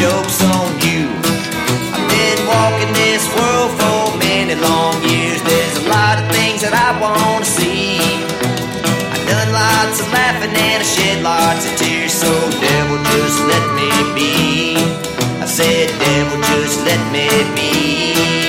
joke's on you. I've been walking this world for many long years. There's a lot of things that I want to see. I've done lots of laughing and I shed lots of tears. So devil, just let me be. I said, devil, just let me be.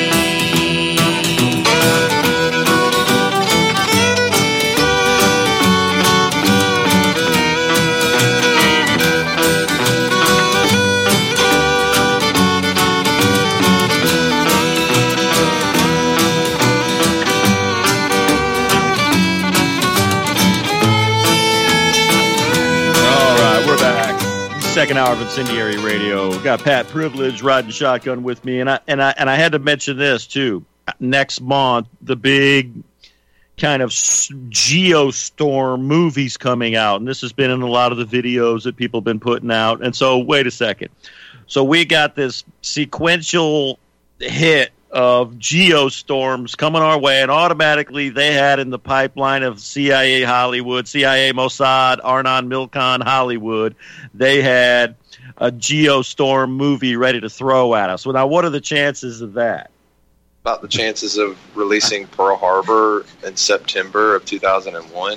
Second hour of Incendiary Radio. We've got Pat Privilege riding shotgun with me, and I had to mention this too. Next month, the big kind of geostorm movie's coming out, and this has been in a lot of the videos that people have been putting out. And so, wait a second. So we got this sequential hit of geostorms coming our way, and automatically they had in the pipeline of CIA Hollywood, CIA Mossad, Arnon Milchan Hollywood, they had a geostorm movie ready to throw at us. Well, now, what are the chances of that? About the chances of releasing Pearl Harbor in September of 2001.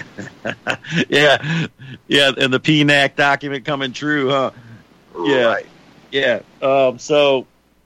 yeah, and the PNAC document coming true, huh? Right. Yeah. So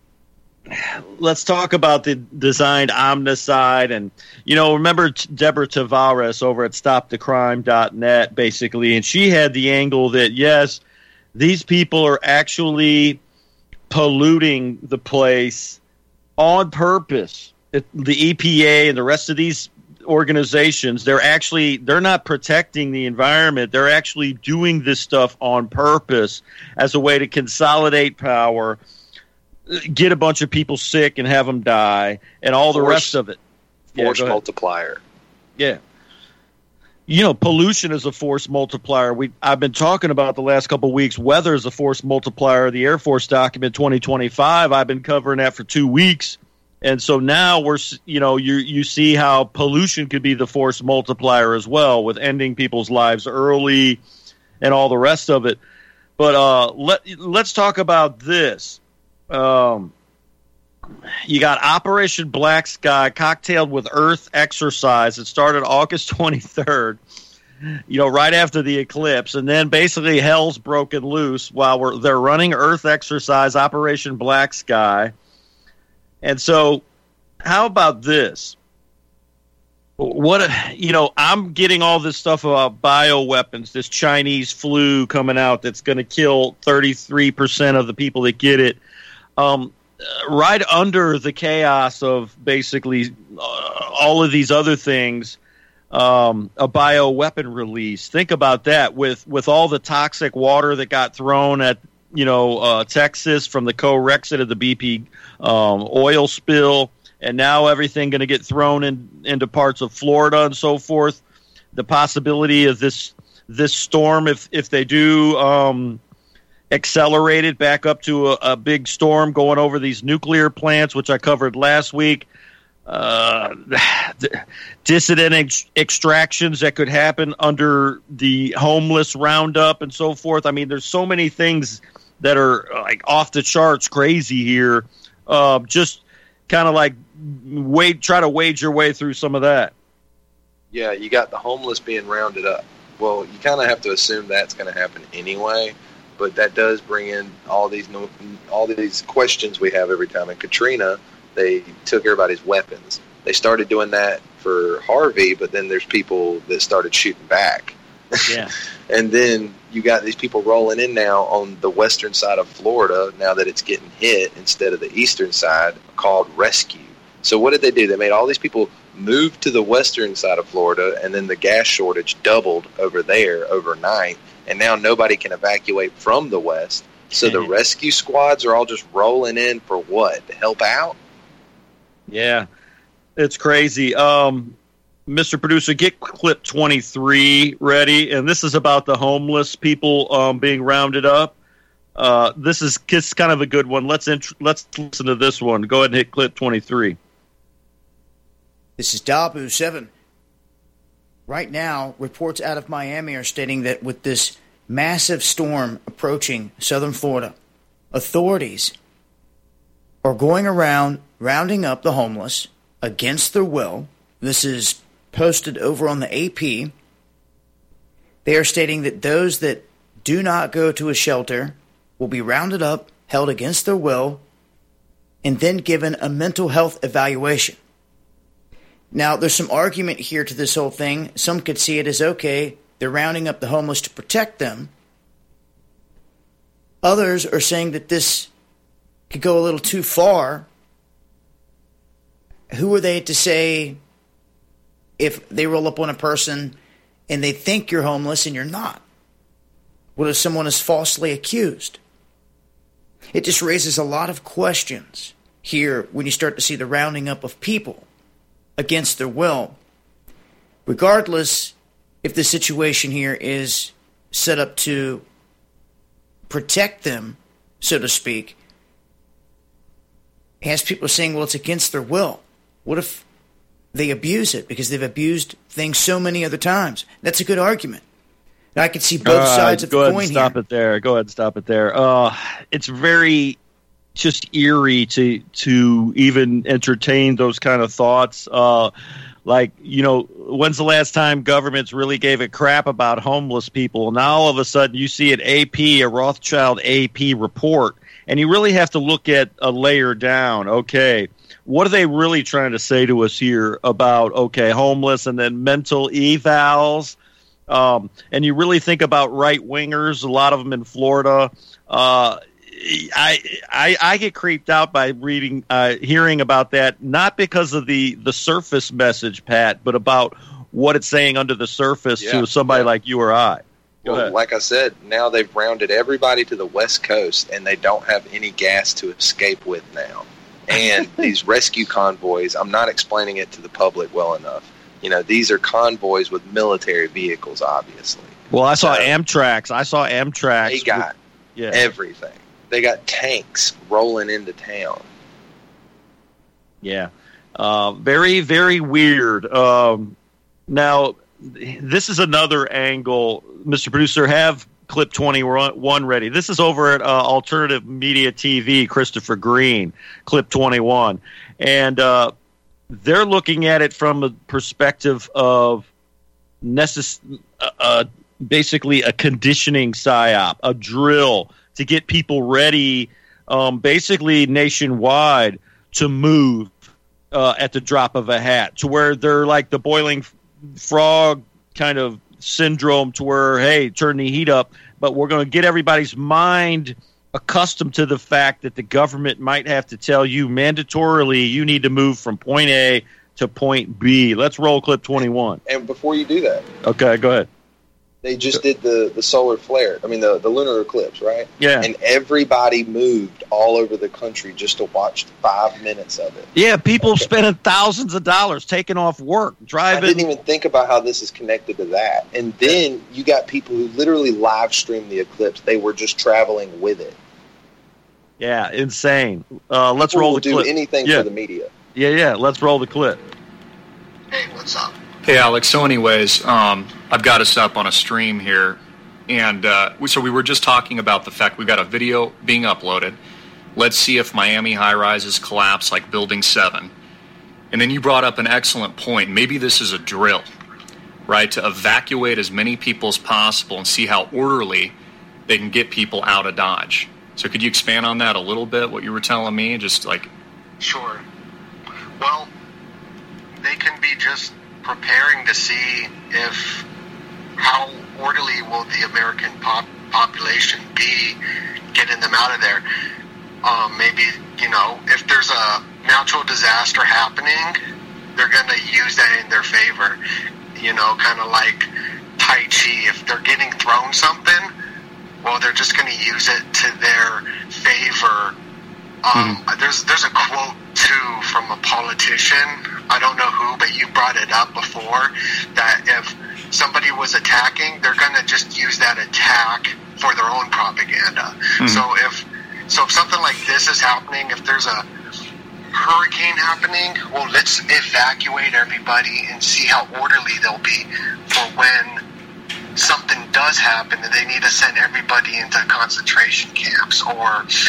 let's talk about the designed omnicide. And, remember Deborah Tavares over at stopthecrime.net, basically, and she had the angle that, yes, these people are actually polluting the place on purpose. The EPA and the rest of these organizations, they're not protecting the environment. They're actually doing this stuff on purpose as a way to consolidate power, get a bunch of people sick and have them die, and all the rest of it. Force multiplier. Yeah. Pollution is a force multiplier. I've been talking about the last couple of weeks. Weather is a force multiplier. The Air Force document 2025, I've been covering that for 2 weeks. And so now you see how pollution could be the force multiplier as well, with ending people's lives early and all the rest of it. But let's talk about this. You got Operation Black Sky, cocktailed with Earth exercise. It started August 23rd, right after the eclipse. And then basically hell's broken loose while they're running Earth exercise, Operation Black Sky. And so how about this? I'm getting all this stuff about bioweapons, this Chinese flu coming out that's going to kill 33% of the people that get it. Right under the chaos of basically all of these other things, a bioweapon release. Think about that with all the toxic water that got thrown at Texas from the co-Rexit of the BP oil spill, and now everything going to get thrown into parts of Florida and so forth. The possibility of this storm, if they do accelerated back up to a big storm going over these nuclear plants, which I covered last week. Dissident extractions that could happen under the homeless roundup and so forth. I mean, there's so many things that are like off the charts crazy here. Just kind of like try to wade your way through some of that. Yeah, you got the homeless being rounded up. Well, you kind of have to assume that's going to happen anyway. But that does bring in all these questions we have every time. In Katrina, they took everybody's weapons. They started doing that for Harvey, but then there's people that started shooting back. Yeah. And then you got these people rolling in now on the western side of Florida, now that it's getting hit, instead of the eastern side, called rescue. So what did they do? They made all these people move to the western side of Florida, and then the gas shortage doubled over there overnight. And now nobody can evacuate from the west. So the rescue squads are all just rolling in for what? To help out? Yeah, it's crazy. Mr. Producer, get clip 23 ready. And this is about the homeless people being rounded up. This is kind of a good one. Let's listen to this one. Go ahead and hit clip 23. This is Dabu 7. Right now, reports out of Miami are stating that with this massive storm approaching southern Florida, authorities are going around rounding up the homeless against their will. This is posted over on the AP. They are stating that those that do not go to a shelter will be rounded up, held against their will, and then given a mental health evaluation. Now, there's some argument here to this whole thing. Some could see it as, okay, they're rounding up the homeless to protect them. Others are saying that this could go a little too far. Who are they to say if they roll up on a person and they think you're homeless and you're not? What if someone is falsely accused? It just raises a lot of questions here when you start to see the rounding up of people against their will. Regardless if the situation here is set up to protect them, so to speak, it has people saying, well, it's against their will. What if they abuse it because they've abused things so many other times? That's a good argument. Now, I can see both sides of the coin here. Go ahead and stop it there. It's very just eerie to even entertain those kind of thoughts. Like, you know, when's the last time governments really gave a crap about homeless people? Now all of a sudden you see an a Rothschild AP report, and you really have to look at a layer down. Okay, what are they really trying to say to us here about, okay, homeless and then mental evals? And you really think about right-wingers, a lot of them in Florida. I get creeped out by hearing about that, not because of the surface message, Pat, but about what it's saying under the surface to somebody like you or I. Go ahead. Like I said, now they've rounded everybody to the West Coast, and they don't have any gas to escape with now. And these rescue convoys, I'm not explaining it to the public well enough. You know, these are convoys with military vehicles, obviously. Well, I saw Amtrak. They got everything. They got tanks rolling into town. Yeah. Very, very weird. Now, this is another angle. Mr. Producer, have clip 21 ready. This is over at Alternative Media TV, Christopher Green, clip 21. And they're looking at it from a perspective of basically a conditioning psyop, a drill to get people ready, basically nationwide, to move at the drop of a hat, to where they're like the boiling frog kind of syndrome, to where, hey, turn the heat up, but we're going to get everybody's mind accustomed to the fact that the government might have to tell you mandatorily you need to move from point A to point B. Let's roll clip 21. And before you do that, okay, go ahead. They just did the solar flare. I mean, the lunar eclipse, right? Yeah. And everybody moved all over the country just to watch 5 minutes of it. Yeah, people spending thousands of dollars taking off work, driving. I didn't even think about how this is connected to that. And then you got people who literally live streamed the eclipse. They were just traveling with it. Yeah, insane. Let's roll the clip. People will do anything for the media. Yeah, let's roll the clip. Hey, what's up? Hey, Alex. So anyways, I've got us up on a stream here. And so we were just talking about the fact we've got a video being uploaded. Let's see if Miami high-rises collapse like Building 7. And then you brought up an excellent point. Maybe this is a drill, right, to evacuate as many people as possible and see how orderly they can get people out of Dodge. So could you expand on that a little bit, what you were telling me? Just like... Sure. Well, they can be just preparing to see if how orderly will the American population be getting them out of there. Maybe, you know, if there's a natural disaster happening, they're going to use that in their favor. You know, kind of like Tai Chi. If they're getting thrown something, well, they're just going to use it to their favor. There's a quote, too, from a politician. I don't know who, but you brought it up before, that if somebody was attacking, they're going to just use that attack for their own propaganda. So if something like this is happening, if there's a hurricane happening, well, let's evacuate everybody and see how orderly they'll be for when something does happen and they need to send everybody into concentration camps or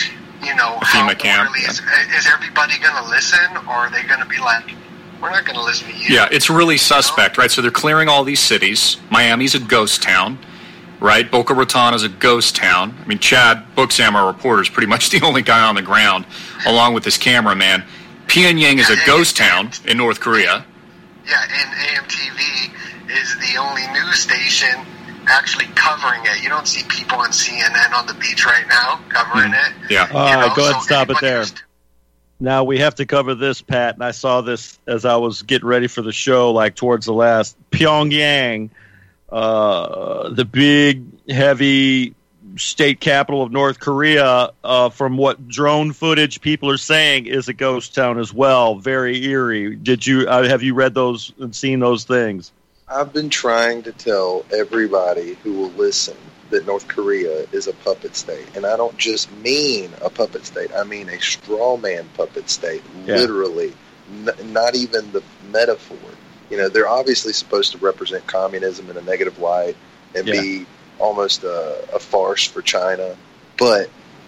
FEMA camp. Is everybody going to listen, or are they going to be like, we're not going to listen to you? Yeah, it's really suspect, right? So they're clearing all these cities. Miami's a ghost town, right? Boca Raton is a ghost town. I mean, Chad Booksam, our reporter, is pretty much the only guy on the ground, along with his cameraman. Pyongyang is a ghost town in North Korea. Yeah, and AMTV is the only news station actually covering it. You don't see people on CNN on the beach right now covering it. Yeah. All right, go ahead and stop it there. Now we have to cover this, Pat, and I saw this as I was getting ready for the show, like towards the last. Pyongyang, the big, heavy state capital of North Korea, from what drone footage people are saying, is a ghost town as well. Very eerie. Have you read those and seen those things? I've been trying to tell everybody who will listen that North Korea is a puppet state. And I don't just mean a puppet state. I mean a straw man puppet state, literally. Not even the metaphor. They're obviously supposed to represent communism in a negative light and be almost a farce for China. But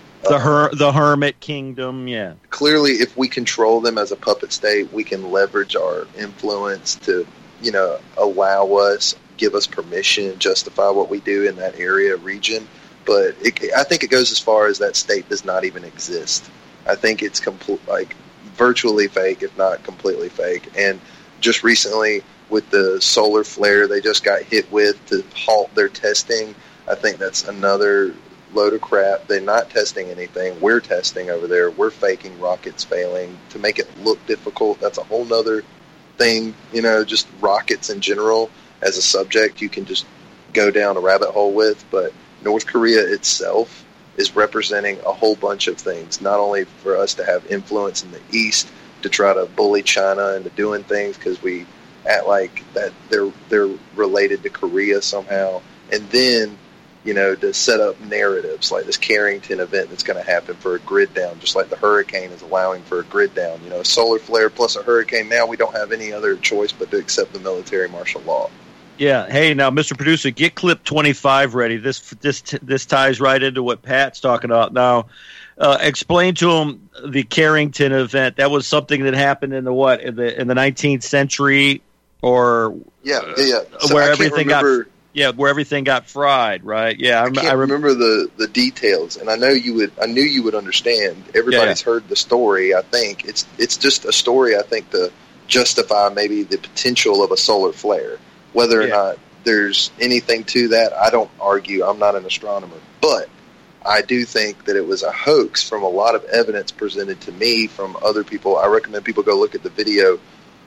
the Hermit Kingdom, clearly, if we control them as a puppet state, we can leverage our influence to allow us, give us permission, justify what we do in that area, region. But I think it goes as far as that state does not even exist. I think it's virtually fake, if not completely fake. And just recently, with the solar flare they just got hit with to halt their testing, I think that's another load of crap. They're not testing anything. We're testing over there. We're faking rockets failing to make it look difficult. That's a whole nother thing, just rockets in general as a subject you can just go down a rabbit hole with. But North Korea itself is representing a whole bunch of things, not only for us to have influence in the East to try to bully China into doing things because we act like that they're related to Korea somehow, and then to set up narratives like this Carrington event that's going to happen for a grid down, just like the hurricane is allowing for a grid down. A solar flare plus a hurricane. Now we don't have any other choice but to accept the military martial law. Yeah. Hey, now, Mr. Producer, get clip 25 ready. This ties right into what Pat's talking about. Now, explain to him the Carrington event. That was something that happened in the 19th century, or So where everything where everything got fried, right? Yeah, I can't remember the details, and I knew you would understand. Everybody's heard the story. I think it's just a story. I think to justify maybe the potential of a solar flare. Whether or not there's anything to that, I don't argue. I'm not an astronomer, but I do think that it was a hoax from a lot of evidence presented to me from other people. I recommend people go look at the video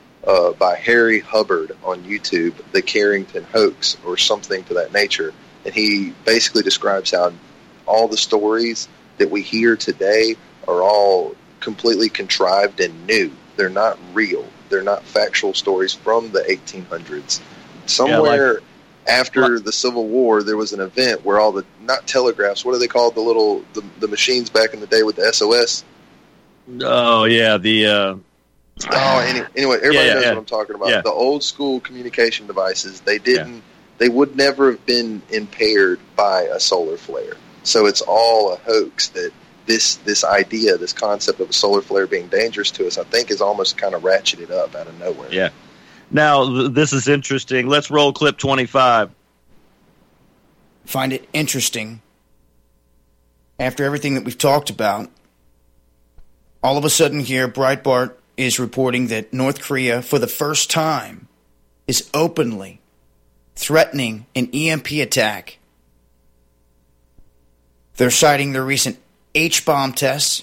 by Harry Hubbard on YouTube, The Carrington Hoax, or something to that nature. And he basically describes how all the stories that we hear today are all completely contrived and new. They're not real. They're not factual stories from the 1800s. Somewhere after the Civil War, there was an event where all the, not telegraphs, what are they called? The machines back in the day with the SOS? Oh, yeah, anyway, everybody knows what I'm talking about. Yeah. The old school communication devices, they would never have been impaired by a solar flare. So it's all a hoax that this idea, this concept of a solar flare being dangerous to us, I think is almost kind of ratcheted up out of nowhere. Yeah. Now, this is interesting. Let's roll clip 25. Find it interesting. After everything that we've talked about, all of a sudden here, Breitbart is reporting that North Korea, for the first time, is openly threatening an EMP attack. They're citing their recent H-bomb tests,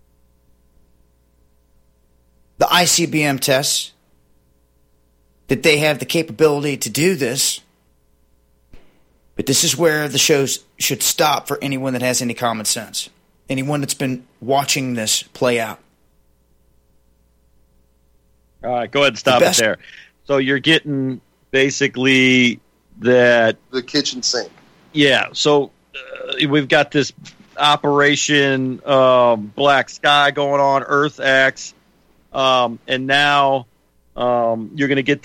the ICBM tests, that they have the capability to do this. But this is where the shows should stop for anyone that has any common sense, anyone that's been watching this play out. All right, go ahead and stop it there. So you're getting basically that... the kitchen sink. Yeah, so we've got this Operation Black Sky going on, Earth X, and now you're going to get this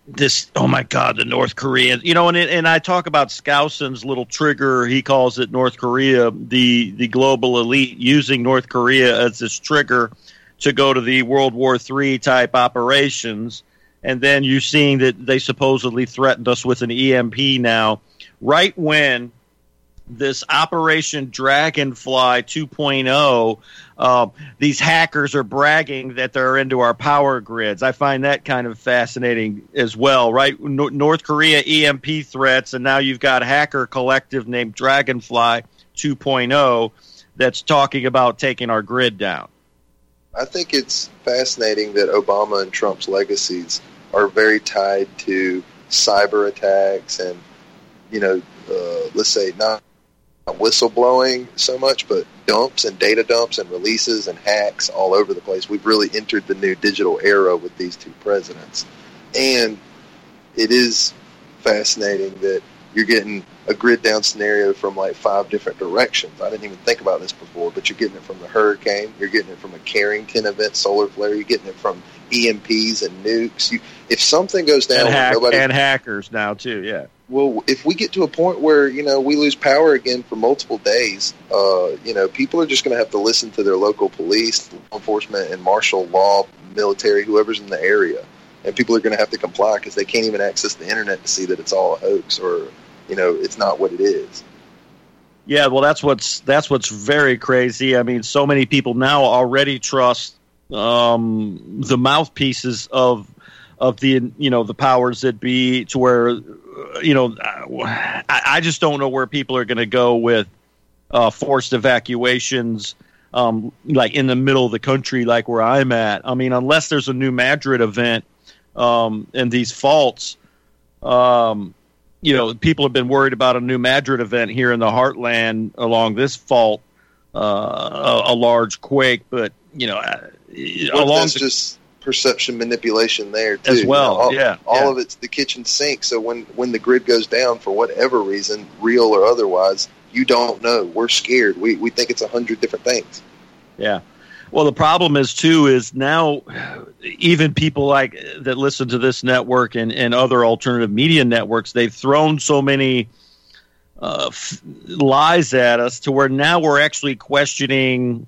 oh my God, the North Koreans, and I talk about Skouson's little trigger. He calls it North Korea, the global elite using North Korea as this trigger to go to the World War III type operations. And then you're seeing that they supposedly threatened us with an EMP now, right when this Operation Dragonfly 2.0, these hackers are bragging that they're into our power grids. I find that kind of fascinating as well, right? North Korea EMP threats, and now you've got a hacker collective named Dragonfly 2.0 that's talking about taking our grid down. I think it's fascinating that Obama and Trump's legacies are very tied to cyber attacks and, let's say not whistleblowing so much, but dumps and data dumps and releases and hacks all over the place. We've really entered the new digital era with these two presidents. And it is fascinating that you're getting a grid down scenario from like 5 different directions. I didn't even think about this before, but you're getting it from the hurricane, you're getting it from a Carrington event, solar flare, you're getting it from EMPs and nukes. If something goes down, and hackers now too, yeah. Well, if we get to a point where, we lose power again for multiple days, people are just going to have to listen to their local police, law enforcement, and martial law, military, whoever's in the area. And people are going to have to comply because they can't even access the internet to see that it's all a hoax or, it's not what it is. Yeah, well, that's what's very crazy. I mean, so many people now already trust the mouthpieces of the the powers that be, to where I just don't know where people are going to go with forced evacuations, like in the middle of the country, like where I'm at. I mean, unless there's a New Madrid event and these faults. People have been worried about a New Madrid event here in the heartland along this fault, a large quake, but that's just perception manipulation there too. As well. All of it's the kitchen sink. So when the grid goes down for whatever reason, real or otherwise, you don't know. We're scared. We think it's 100 different things. Yeah. Well, the problem is now even people like that listen to this network and other alternative media networks, they've thrown so many lies at us to where now we're actually questioning,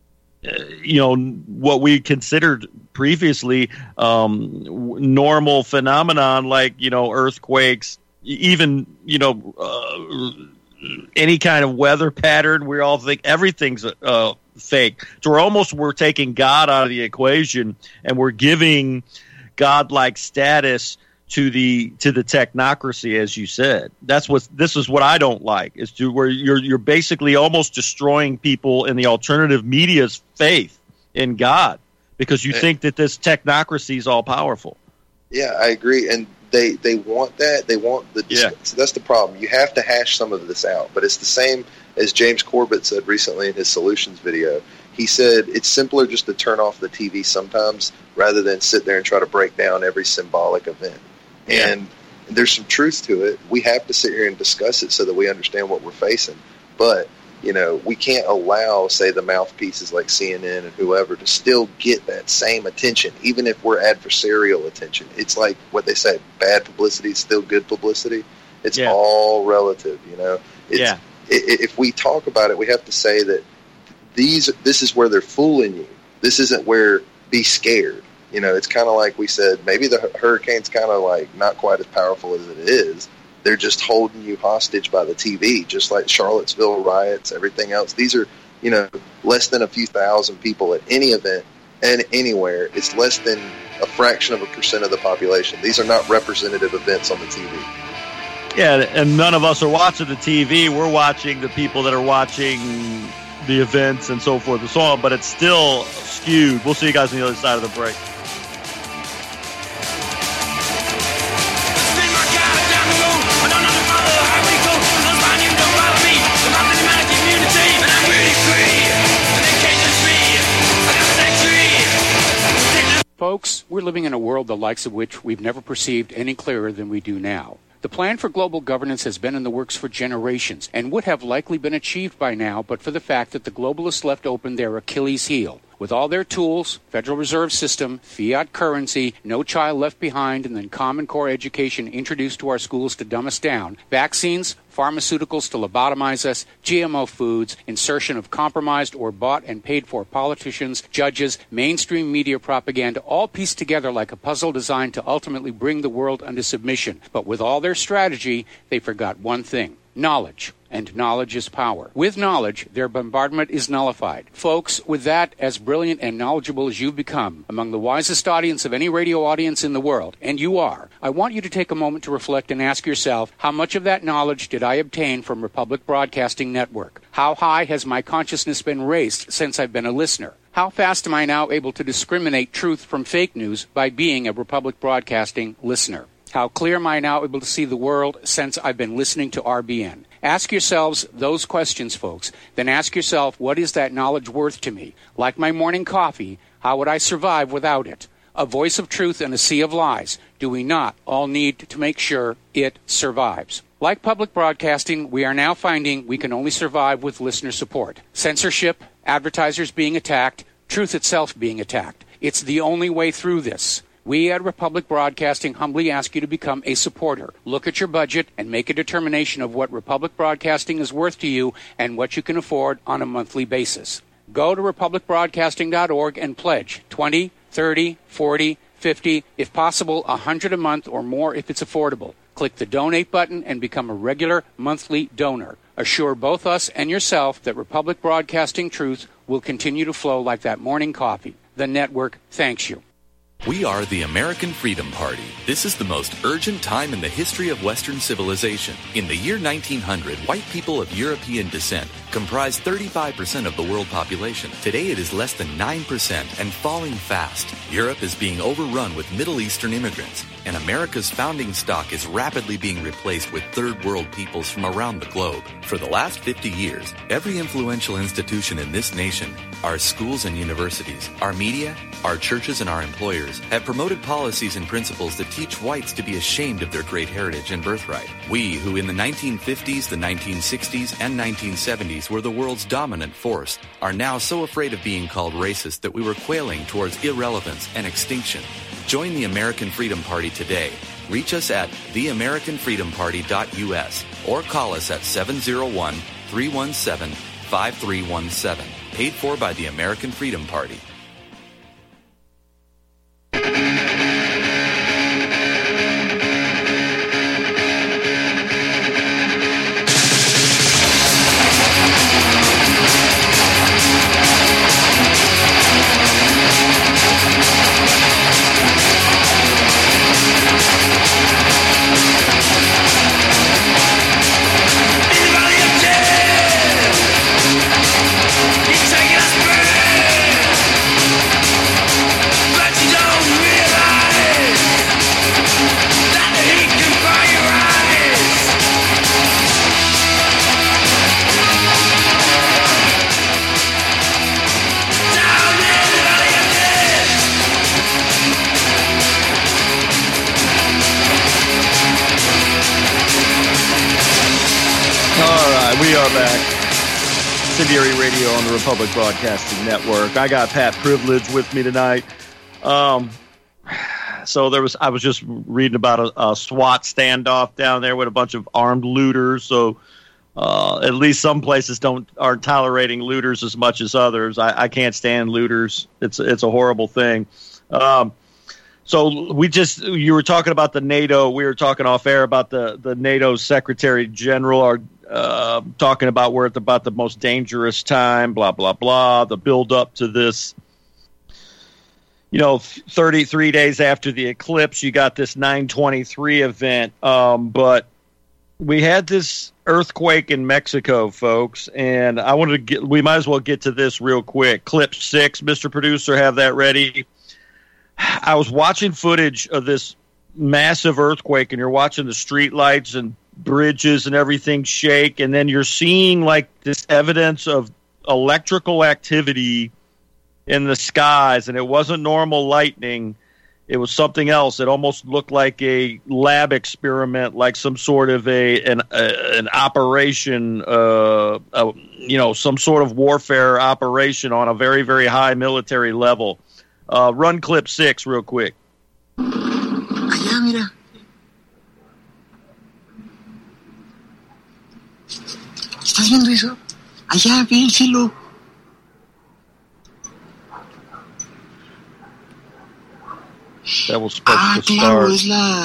what we considered previously normal phenomenon like, earthquakes, even, any kind of weather pattern. We all think everything's fake. So we're taking God out of the equation, and we're giving God-like status to the technocracy, as you said. This is what I don't like, is to where you're basically almost destroying people in the alternative media's faith in God because you think that this technocracy is all powerful. Yeah, I agree, and they want that. They want So that's the problem. You have to hash some of this out, but it's the same as James Corbett said recently in his solutions video. He said it's simpler just to turn off the TV sometimes rather than sit there and try to break down every symbolic event. Yeah. And there's some truth to it. We have to sit here and discuss it so that we understand what we're facing. But, we can't allow, say, the mouthpieces like CNN and whoever to still get that same attention, even if we're adversarial attention. It's like what they say, bad publicity is still good publicity. It's all relative, If we talk about it, we have to say that this is where they're fooling you. This isn't where be scared. It's kind of like we said, maybe the hurricane's kind of like not quite as powerful as it is. They're just holding you hostage by the TV, just like Charlottesville riots, everything else. These are, less than a few thousand people at any event and anywhere. It's less than a fraction of a percent of the population. These are not representative events on the TV. Yeah, and none of us are watching the TV. We're watching the people that are watching the events and so forth and so on, but it's still skewed. We'll see you guys on the other side of the break. Folks, we're living in a world the likes of which we've never perceived any clearer than we do now. The plan for global governance has been in the works for generations and would have likely been achieved by now but for the fact that the globalists left open their Achilles heel. With all their tools, Federal Reserve System, fiat currency, no child left behind, and then Common Core education introduced to our schools to dumb us down, vaccines, pharmaceuticals to lobotomize us, GMO foods, insertion of compromised or bought and paid for politicians, judges, mainstream media propaganda, all pieced together like a puzzle designed to ultimately bring the world under submission. But with all their strategy, they forgot one thing: knowledge. And knowledge is power. With knowledge, their bombardment is nullified. Folks, with that, as brilliant and knowledgeable as you've become, among the wisest audience of any radio audience in the world, and you are, I want you to take a moment to reflect and ask yourself, how much of that knowledge did I obtain from Republic Broadcasting Network? How high has my consciousness been raised since I've been a listener? How fast am I now able to discriminate truth from fake news by being a Republic Broadcasting listener? How clear am I now able to see the world since I've been listening to RBN? Ask yourselves those questions, folks. Then ask yourself, what is that knowledge worth to me? Like my morning coffee, how would I survive without it? A voice of truth in a sea of lies. Do we not all need to make sure it survives? Like public broadcasting, we are now finding we can only survive with listener support. Censorship, advertisers being attacked, truth itself being attacked. It's the only way through this. We at Republic Broadcasting humbly ask you to become a supporter. Look at your budget and make a determination of what Republic Broadcasting is worth to you and what you can afford on a monthly basis. Go to republicbroadcasting.org and pledge $20, $30, $40, $50, if possible, $100 a month or more if it's affordable. Click the donate button and become a regular monthly donor. Assure both us and yourself that Republic Broadcasting truth will continue to flow like that morning coffee. The network thanks you. We are the American Freedom Party. This is the most urgent time in the history of Western civilization. In the year 1900, white people of European descent comprised 35% of the world population. Today it is less than 9% and falling fast. Europe is being overrun with Middle Eastern immigrants, and America's founding stock is rapidly being replaced with third world peoples from around the globe. For the last 50 years, every influential institution in this nation, our schools and universities, our media, our churches, and our employers have promoted policies and principles that teach whites to be ashamed of their great heritage and birthright. We, who in the 1950s, the 1960s, and 1970s were the world's dominant force, are now so afraid of being called racist that we were quailing towards irrelevance and extinction. Join the American Freedom Party today. Reach us at theamericanfreedomparty.us or call us at 701-317-5317. Paid for by the American Freedom Party. We are back. Incendiary Radio on the Republic Broadcasting Network. I got Pat Privilege with me tonight. So I was just reading about a SWAT standoff down there with a bunch of armed looters. So at least some places aren't tolerating looters as much as others. I can't stand looters. It's a horrible thing. So you were talking about the NATO. We were talking off air about the NATO Secretary General talking about we're at about the most dangerous time, blah, blah, blah, the build up to this, 33 days after the eclipse, you got this 9/23 event. But we had this earthquake in Mexico, folks, and we might as well get to this real quick. Clip 6, Mr. Producer, have that ready. I was watching footage of this massive earthquake, and you're watching the street lights and bridges and everything shake, and then you're seeing like this evidence of electrical activity in the skies, and it wasn't normal lightning. It was something else. It almost looked like a lab experiment, like some sort of an operation, some sort of warfare operation on a very, very high military level. Run clip 6 real quick. Allá, mira. ¿Estás viendo eso? Allá, ve el cielo. That was supposed to claro, start. Es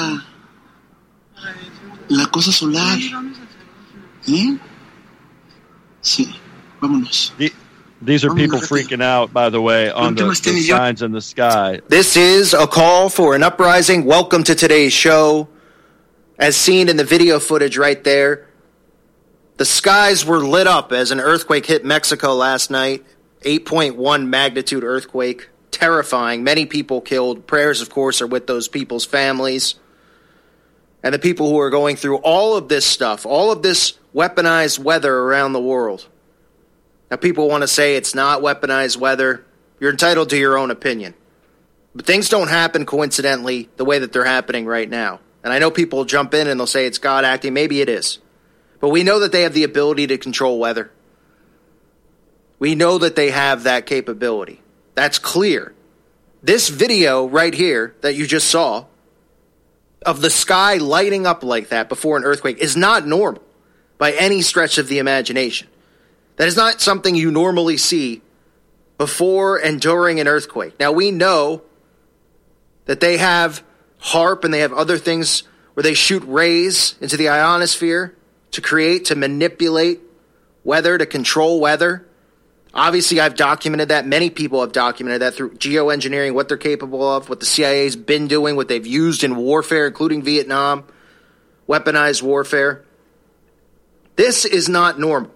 la cosa solar. ¿Eh? Sí, vámonos. These are people freaking out, by the way, on the signs in the sky. This is a call for an uprising. Welcome to today's show. As seen in the video footage right there, the skies were lit up as an earthquake hit Mexico last night. 8.1 magnitude earthquake. Terrifying. Many people killed. Prayers, of course, are with those people's families and the people who are going through all of this stuff, all of this weaponized weather around the world. Now, people want to say it's not weaponized weather. You're entitled to your own opinion. But things don't happen coincidentally the way that they're happening right now. And I know people will jump in and they'll say it's God acting. Maybe it is. But we know that they have the ability to control weather. We know that they have that capability. That's clear. This video right here that you just saw of the sky lighting up like that before an earthquake is not normal by any stretch of the imagination. That is not something you normally see before and during an earthquake. Now, we know that they have HAARP and they have other things where they shoot rays into the ionosphere to manipulate weather, to control weather. Obviously, I've documented that. Many people have documented that through geoengineering, what they're capable of, what the CIA's been doing, what they've used in warfare, including Vietnam, weaponized warfare. This is not normal.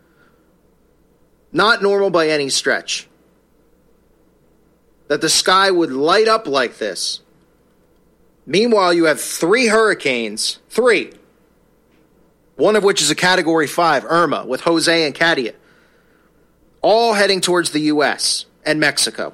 Not normal by any stretch. That the sky would light up like this. Meanwhile, you have 3 hurricanes, 3. One of which is a Category 5, Irma, with Jose and Katia. All heading towards the U.S. and Mexico.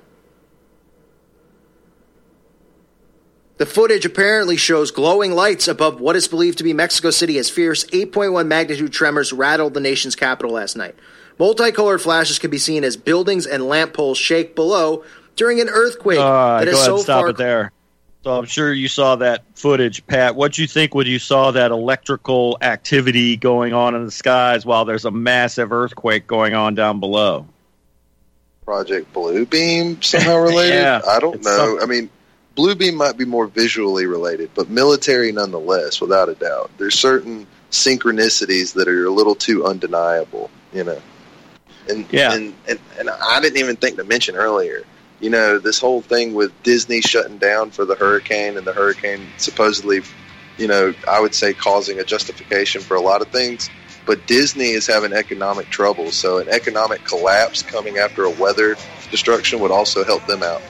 The footage apparently shows glowing lights above what is believed to be Mexico City as fierce 8.1 magnitude tremors rattled the nation's capital last night. Multicolored flashes can be seen as buildings and lamp poles shake below during an earthquake that is so stop far... it there. So I'm sure you saw that footage, Pat. What do you think when you saw that electrical activity going on in the skies while there's a massive earthquake going on down below? Project Bluebeam somehow related? Yeah, I don't know. I mean, Bluebeam might be more visually related, but military nonetheless, without a doubt. There's certain synchronicities that are a little too undeniable, you know. And I didn't even think to mention earlier, you know, this whole thing with Disney shutting down for the hurricane and the hurricane supposedly, you know, I would say causing a justification for a lot of things. But Disney is having economic trouble, so an economic collapse coming after a weather destruction would also help them out.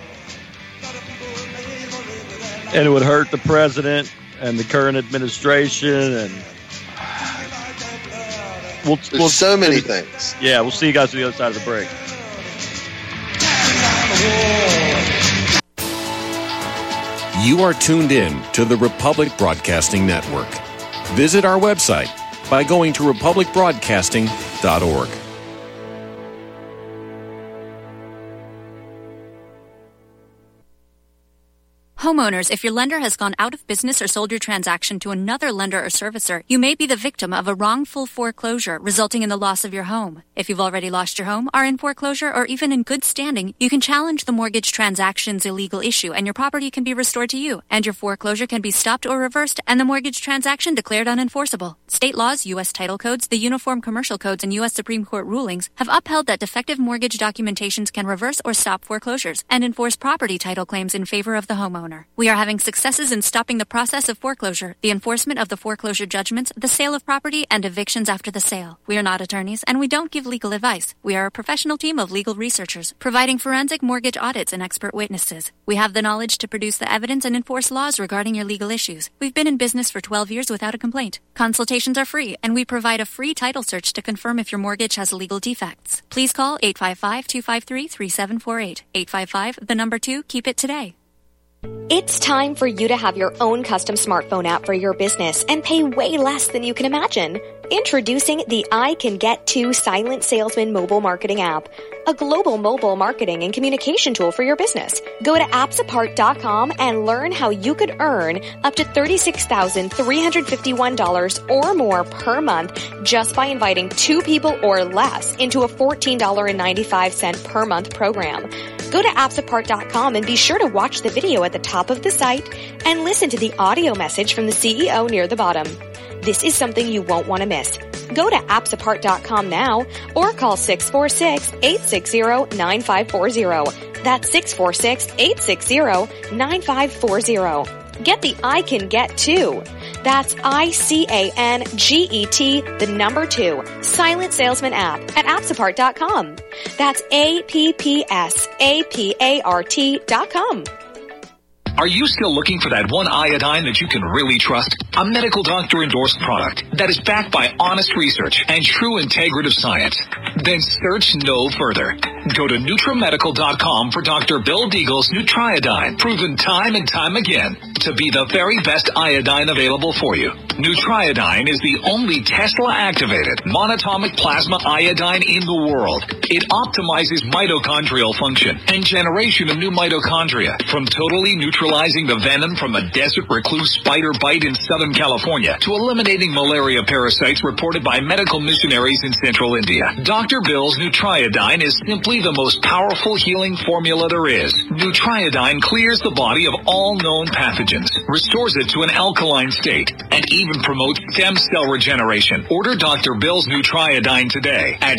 And it would hurt the president and the current administration, and we'll so many things. Yeah, we'll see you guys on the other side of the break. You are tuned in to the Republic Broadcasting Network. Visit our website by going to republicbroadcasting.org. Homeowners, if your lender has gone out of business or sold your transaction to another lender or servicer, you may be the victim of a wrongful foreclosure resulting in the loss of your home. If you've already lost your home, are in foreclosure, or even in good standing, you can challenge the mortgage transaction's illegal issue and your property can be restored to you, and your foreclosure can be stopped or reversed and the mortgage transaction declared unenforceable. State laws, U.S. title codes, the Uniform Commercial Codes, and U.S. Supreme Court rulings have upheld that defective mortgage documentations can reverse or stop foreclosures and enforce property title claims in favor of the homeowner. We are having successes in stopping the process of foreclosure, the enforcement of the foreclosure judgments, the sale of property, and evictions after the sale. We are not attorneys, and we don't give legal advice. We are a professional team of legal researchers, providing forensic mortgage audits and expert witnesses. We have the knowledge to produce the evidence and enforce laws regarding your legal issues. We've been in business for 12 years without a complaint. Consultations are free, and we provide a free title search to confirm if your mortgage has legal defects. Please call 855-253-3748. 855, the number 2, keep it today. It's time for you to have your own custom smartphone app for your business and pay way less than you can imagine. Introducing the I Can Get To Silent Salesman mobile marketing app, a global mobile marketing and communication tool for your business. Go to appsapart.com and learn how you could earn up to $36,351 or more per month just by inviting 2 people or less into a $14.95 per month program. Go to appsapart.com and be sure to watch the video at the top of the site and listen to the audio message from the CEO near the bottom. This is something you won't want to miss. Go to appsapart.com now or call 646-860-9540. That's 646-860-9540. Get the I Can Get To. That's ICANGET, the number 2, Silent Salesman app at appsapart.com. That's APPSAPART.com. Are you still looking for that one iodine that you can really trust? A medical doctor endorsed product that is backed by honest research and true integrative science? Then search no further. Go to NutriMedical.com for Dr. Bill Deagle's Nutriodine, proven time and time again to be the very best iodine available for you. Nutriodine is the only Tesla-activated monatomic plasma iodine in the world. It optimizes mitochondrial function and generation of new mitochondria, from totally neutralizing the venom from a desert recluse spider bite in Southern California to eliminating malaria parasites reported by medical missionaries in Central India. Dr. Bill's Nutriodine is simply the most powerful healing formula there is. Nutriodine clears the body of all known pathogens, restores it to an alkaline state, and even promotes stem cell regeneration. Order Dr. Bill's Nutriodine today at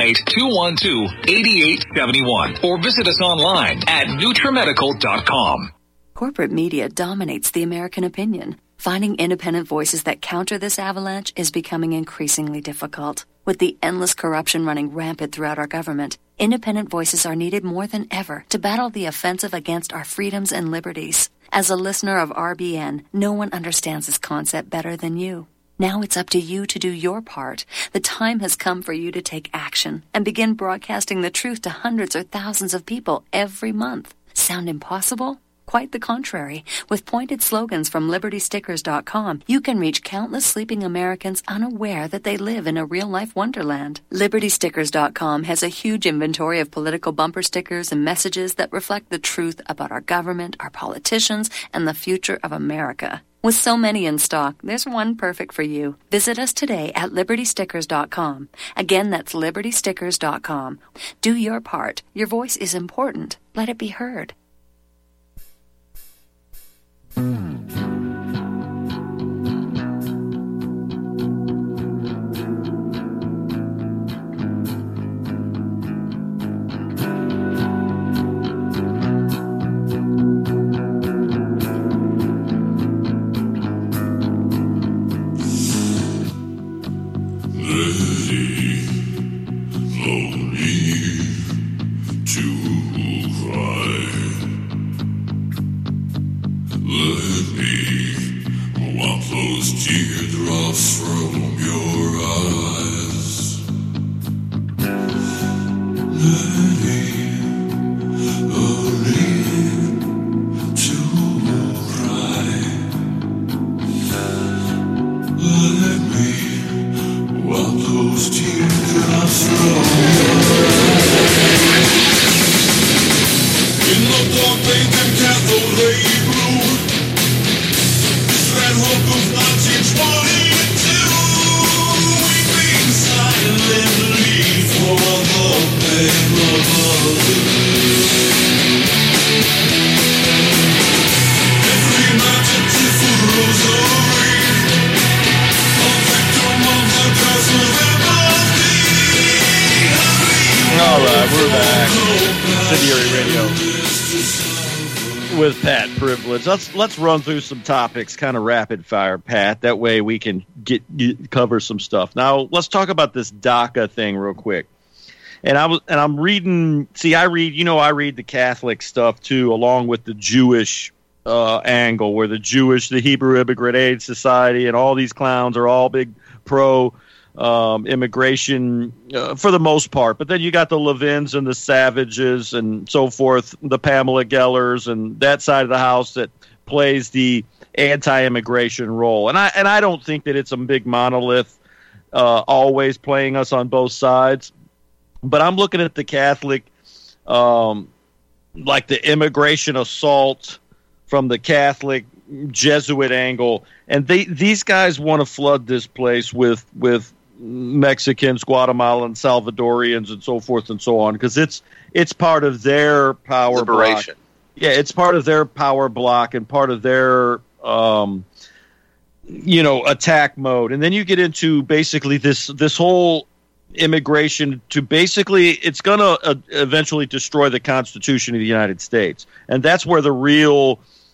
888-212-8871 or visit us online at NutriMedical.com. Corporate media dominates the American opinion. Finding independent voices that counter this avalanche is becoming increasingly difficult. With the endless corruption running rampant throughout our government, independent voices are needed more than ever to battle the offensive against our freedoms and liberties. As a listener of RBN, no one understands this concept better than you. Now it's up to you to do your part. The time has come for you to take action and begin broadcasting the truth to hundreds or thousands of people every month. Sound impossible? Quite the contrary. With pointed slogans from LibertyStickers.com, you can reach countless sleeping Americans unaware that they live in a real-life wonderland. LibertyStickers.com has a huge inventory of political bumper stickers and messages that reflect the truth about our government, our politicians, and the future of America. With so many in stock, there's one perfect for you. Visit us today at LibertyStickers.com. Again, that's LibertyStickers.com. Do your part. Your voice is important. Let it be heard. Let's run through some topics, kind of rapid fire, Pat. That way we can cover some stuff. Now let's talk about this DACA thing real quick. And I'm reading. See, I read the Catholic stuff too, along with the Jewish angle, where the Hebrew Immigrant Aid Society, and all these clowns are all big pro immigration for the most part. But then you got the Levins and the Savages and so forth, the Pamela Gellers and that side of the house that plays the anti-immigration role. And I don't think that it's a big monolith always playing us on both sides. But I'm looking at the Catholic, like the immigration assault from the Catholic Jesuit angle, and these guys want to flood this place with Mexicans, Guatemalans, Salvadorians, and so forth and so on, because it's part of their power liberation. Block. Yeah, it's part of their power block and part of their attack mode. And then you get into basically this whole immigration to basically it's going to eventually destroy the Constitution of the United States, and that's where the real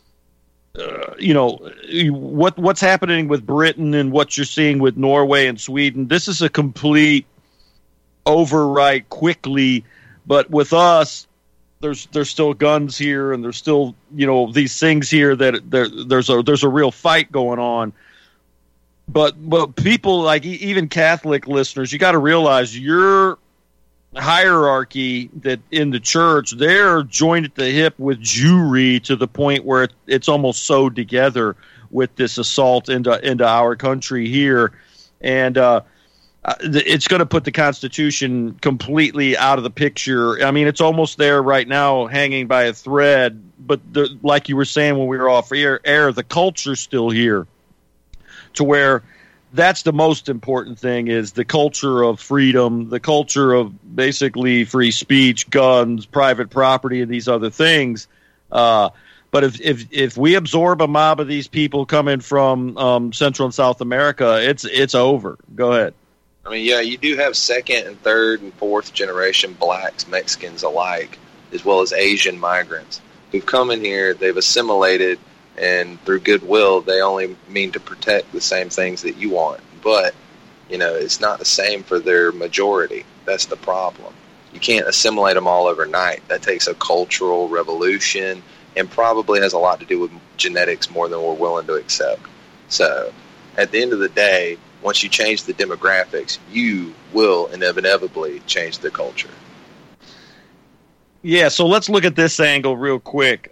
what's happening with Britain and what you're seeing with Norway and Sweden. This is a complete overwrite quickly, but with us, there's still guns here, and there's still these things here that there's a real fight going on. But people like even Catholic listeners, you got to realize your hierarchy that in the church, they're joined at the hip with Jewry to the point where it's almost sewed together with this assault into our country here, and it's going to put the Constitution completely out of the picture. I mean, it's almost there right now, hanging by a thread. But like you were saying when we were off air, the culture's still here. To where that's the most important thing is the culture of freedom, the culture of basically free speech, guns, private property, and these other things. But if we absorb a mob of these people coming from Central and South America, it's over. Go ahead. I mean, yeah, you do have second and third and fourth generation blacks, Mexicans alike, as well as Asian migrants who've come in here. They've assimilated. And through goodwill, they only mean to protect the same things that you want. But, it's not the same for their majority. That's the problem. You can't assimilate them all overnight. That takes a cultural revolution and probably has a lot to do with genetics more than we're willing to accept. So, at the end of the day, once you change the demographics, you will inevitably change the culture. Yeah, so let's look at this angle real quick.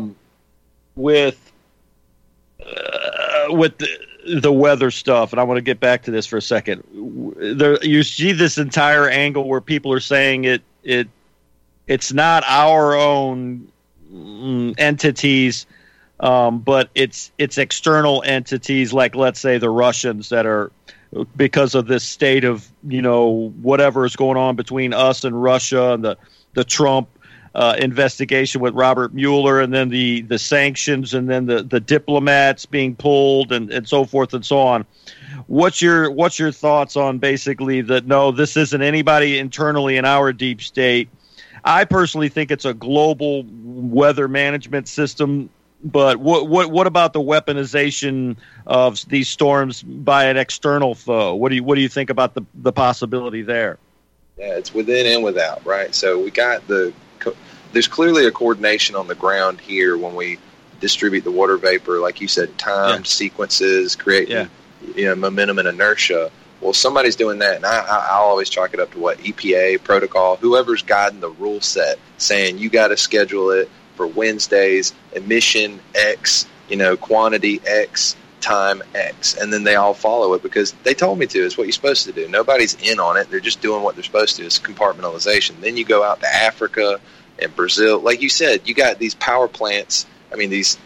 With the weather stuff, and I want to get back to this for a second. You see this entire angle where people are saying it's not our own entities, but it's external entities, like let's say the Russians that are, because of this state of whatever is going on between us and Russia and the Trump investigation with Robert Mueller, and then the sanctions, and then the diplomats being pulled, and so forth and so on. What's your thoughts on basically that? No, this isn't anybody internally in our deep state. I personally think it's a global weather management system. But what about the weaponization of these storms by an external foe? What do you think about the possibility there? Yeah, it's within and without, right? So we got there's clearly a coordination on the ground here when we distribute the water vapor, like you said, timed sequences, creating momentum and inertia. Well, somebody's doing that, and I'll always chalk it up to what EPA protocol, whoever's guiding the rule set, saying you got to schedule it for Wednesdays, emission X, quantity X, time X, and then they all follow it because they told me to. It's what you're supposed to do. Nobody's in on it. They're just doing what they're supposed to. It's compartmentalization. Then you go out to Africa and Brazil. Like you said, you got these power plants, these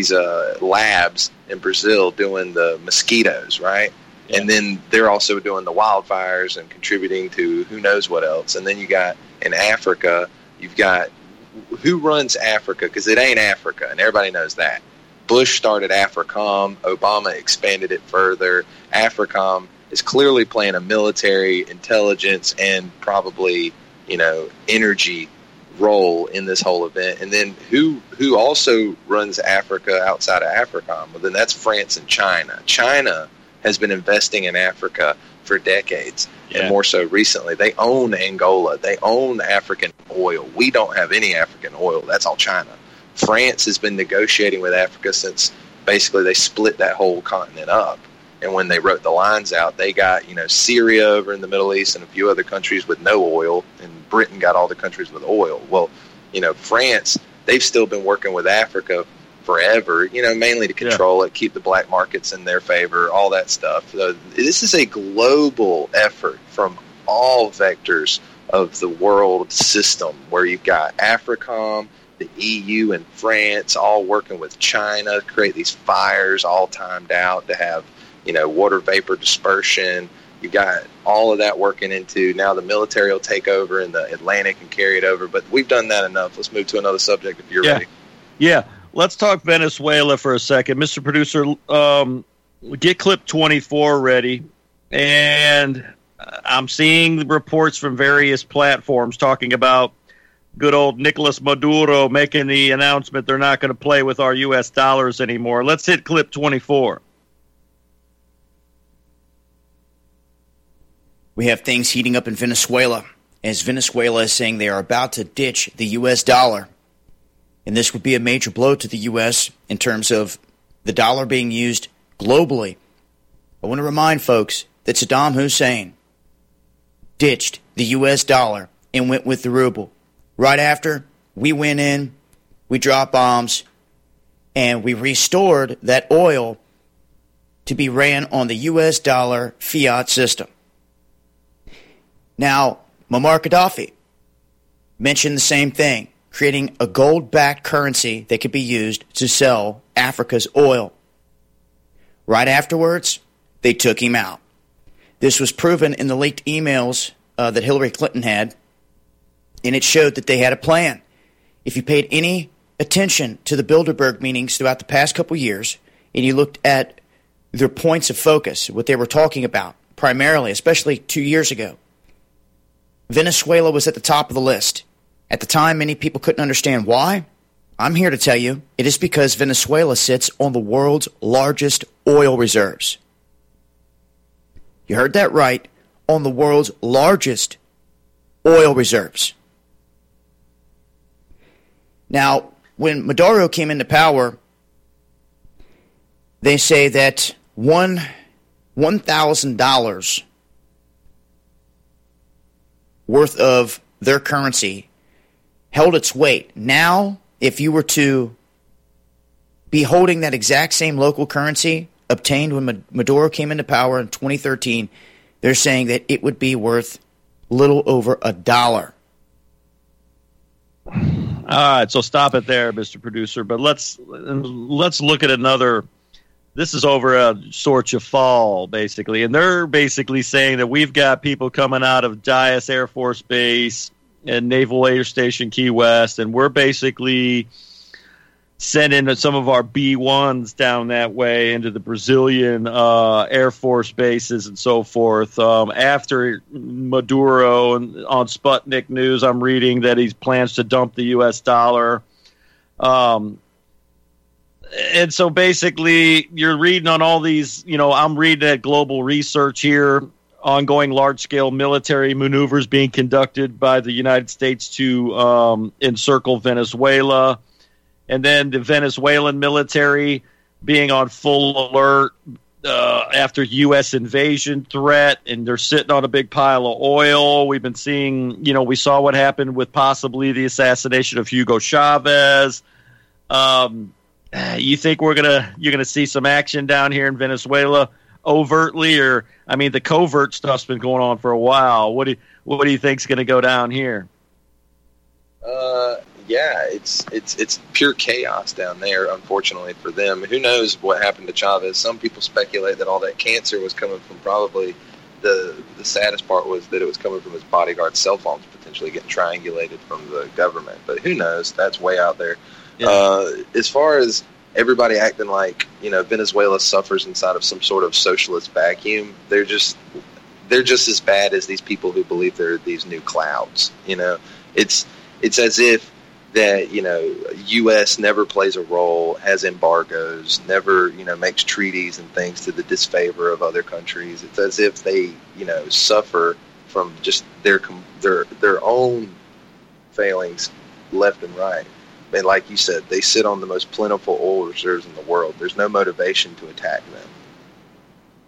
labs in Brazil doing the mosquitoes, right? Yeah. And then they're also doing the wildfires and contributing to who knows what else. And then you got in Africa, you've got who runs Africa, because it ain't Africa, and everybody knows that. Bush started AFRICOM. Obama expanded it further. AFRICOM is clearly playing a military, intelligence, and probably, energy role in this whole event. And then who also runs Africa outside of AFRICOM? Well, then that's France and China. China has been investing in Africa for decades, and more so recently. They own Angola. They own African oil. We don't have any African oil. That's all China. France has been negotiating with Africa since basically they split that whole continent up. And when they wrote the lines out, they got, Syria over in the Middle East and a few other countries with no oil, and Britain got all the countries with oil. Well, France, they've still been working with Africa forever, mainly to control it, keep the black markets in their favor, all that stuff. So this is a global effort from all vectors of the world system, where you've got AFRICOM, the EU and France all working with China to create these fires all timed out to have, water vapor dispersion. You've got all of that working into now the military will take over in the Atlantic and carry it over. But we've done that enough. Let's move to another subject if you're ready. Yeah. Let's talk Venezuela for a second. Mr. Producer, get clip 24 ready. And I'm seeing reports from various platforms talking about good old Nicolas Maduro making the announcement they're not going to play with our U.S. dollars anymore. Let's hit clip 24. We have things heating up in Venezuela, as Venezuela is saying they are about to ditch the U.S. dollar. And this would be a major blow to the U.S. in terms of the dollar being used globally. I want to remind folks that Saddam Hussein ditched the U.S. dollar and went with the ruble. Right after, we went in, we dropped bombs, and we restored that oil to be ran on the U.S. dollar fiat system. Now, Muammar Gaddafi mentioned the same thing, creating a gold-backed currency that could be used to sell Africa's oil. Right afterwards, they took him out. This was proven in the leaked emails that Hillary Clinton had, and it showed that they had a plan. If you paid any attention to the Bilderberg meetings throughout the past couple years, and you looked at their points of focus, what they were talking about, primarily, especially 2 years ago, Venezuela was at the top of the list. At the time, many people couldn't understand why. I'm here to tell you, it is because Venezuela sits on the world's largest oil reserves. You heard that right, on the world's largest oil reserves. Now, when Maduro came into power, they say that $1,000 worth of their currency held its weight. Now, if you were to be holding that exact same local currency obtained when Maduro came into power in 2013, they're saying that it would be worth little over $1. All right, so stop it there, Mr. Producer. But let's look at another. This is over at Sorcha Fall, basically, and they're basically saying that we've got people coming out of Dyess Air Force Base and Naval Air Station Key West, and we're basically sending some of our B-1s down that way into the Brazilian Air Force bases and so forth. After Maduro, and on Sputnik News, I'm reading that he plans to dump the U.S. dollar. And so basically, you're reading on all these, I'm reading at Global Research here, ongoing large-scale military maneuvers being conducted by the United States to encircle Venezuela. And then the Venezuelan military being on full alert after U.S. invasion threat, and they're sitting on a big pile of oil. We've been seeing, we saw what happened with possibly the assassination of Hugo Chavez. You think you're gonna see some action down here in Venezuela overtly, or the covert stuff's been going on for a while. What do you think's going to go down here? Yeah, it's pure chaos down there, unfortunately for them. Who knows what happened to Chavez? Some people speculate that all that cancer was coming from probably the saddest part was that it was coming from his bodyguard's cell phones, potentially getting triangulated from the government. But who knows? That's way out there. Yeah. As far as everybody acting like, Venezuela suffers inside of some sort of socialist vacuum, they're just as bad as these people who believe they're these new clouds. It's as if that, U.S. never plays a role, has embargoes, never, makes treaties and things to the disfavor of other countries. It's as if they, suffer from just their own failings left and right. And like you said, they sit on the most plentiful oil reserves in the world. There's no motivation to attack them.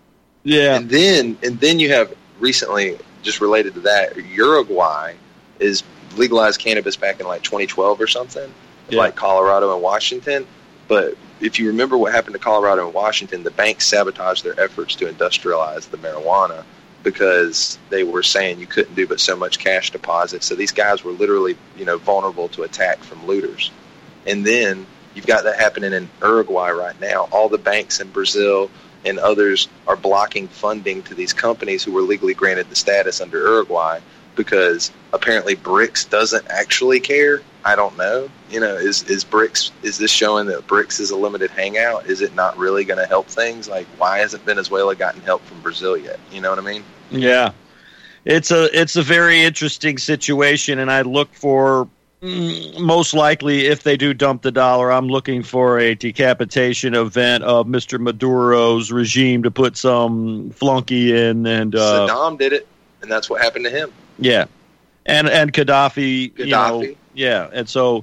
Yeah. And then you have recently, just related to that, Uruguay is legalized cannabis back in like 2012 or something, like Colorado and Washington. But if you remember what happened to Colorado and Washington, the banks sabotaged their efforts to industrialize the marijuana because they were saying you couldn't do but so much cash deposit. So these guys were literally, vulnerable to attack from looters. And then you've got that happening in Uruguay right now. All the banks in Brazil and others are blocking funding to these companies who were legally granted the status under Uruguay because apparently BRICS doesn't actually care. I don't know. Is BRICS, is this showing that BRICS is a limited hangout? Is it not really going to help things? Like, why hasn't Venezuela gotten help from Brazil yet? You know what I mean? Yeah. It's a very interesting situation, and I look for, most likely, if they do dump the dollar, I'm looking for a decapitation event of Mr. Maduro's regime to put some flunky in. And Saddam did it, and that's what happened to him. Yeah. And Gaddafi. And so,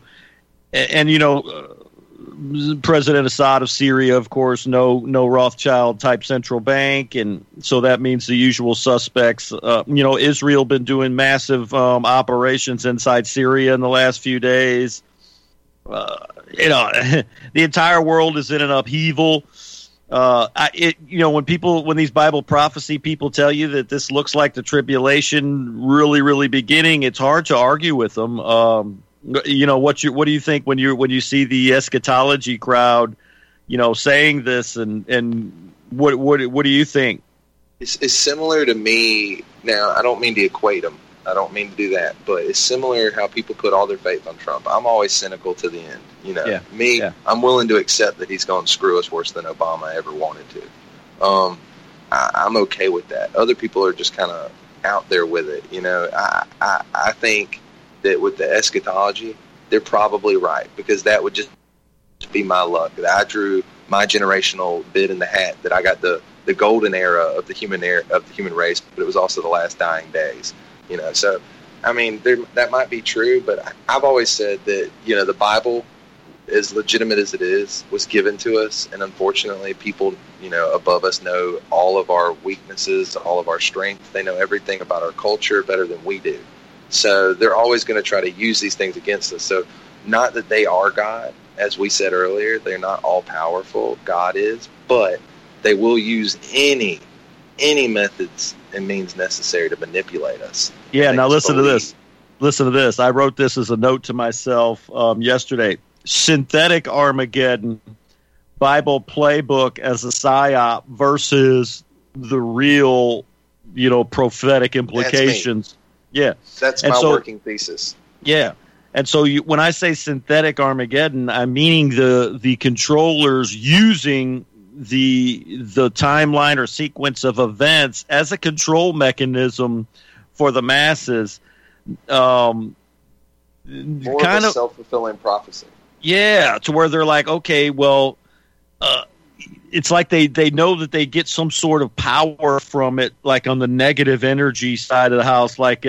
President Assad of Syria, of course, no Rothschild type central bank, and so that means the usual suspects. Israel been doing massive operations inside Syria in the last few days. The entire world is in an upheaval. When these Bible prophecy people tell you that this looks like the tribulation really, really beginning, it's hard to argue with them. What do you think when you see the eschatology crowd, saying this, and what do you think? It's similar to me. Now, I don't mean to equate them. I don't mean to do that, but it's similar how people put all their faith on Trump. I'm always cynical to the end. I'm willing to accept that he's going to screw us worse than Obama ever wanted to. I'm okay with that. Other people are just kind of out there with it. I think that with the eschatology, they're probably right, because that would just be my luck. That I drew my generational bid in the hat, that I got the golden era of the human race, but it was also the last dying days. So I mean, that might be true, but I've always said that the Bible, as legitimate as it is, was given to us, and unfortunately, people above us know all of our weaknesses, all of our strengths. They know everything about our culture better than we do. So they're always going to try to use these things against us. So not that they are God, as we said earlier, they're not all powerful. God is, but they will use any methods and means necessary to manipulate us. Yeah. Now listen to this. Listen to this. I wrote this as a note to myself yesterday. Synthetic Armageddon, Bible playbook as a psyop versus the real, prophetic implications. That's my working thesis. Yeah. And so when I say synthetic Armageddon, I'm meaning the controllers using the timeline or sequence of events as a control mechanism for the masses. More of a self-fulfilling prophecy. Yeah, to where they're like, okay, well, it's like they know that they get some sort of power from it, like on the negative energy side of the house, like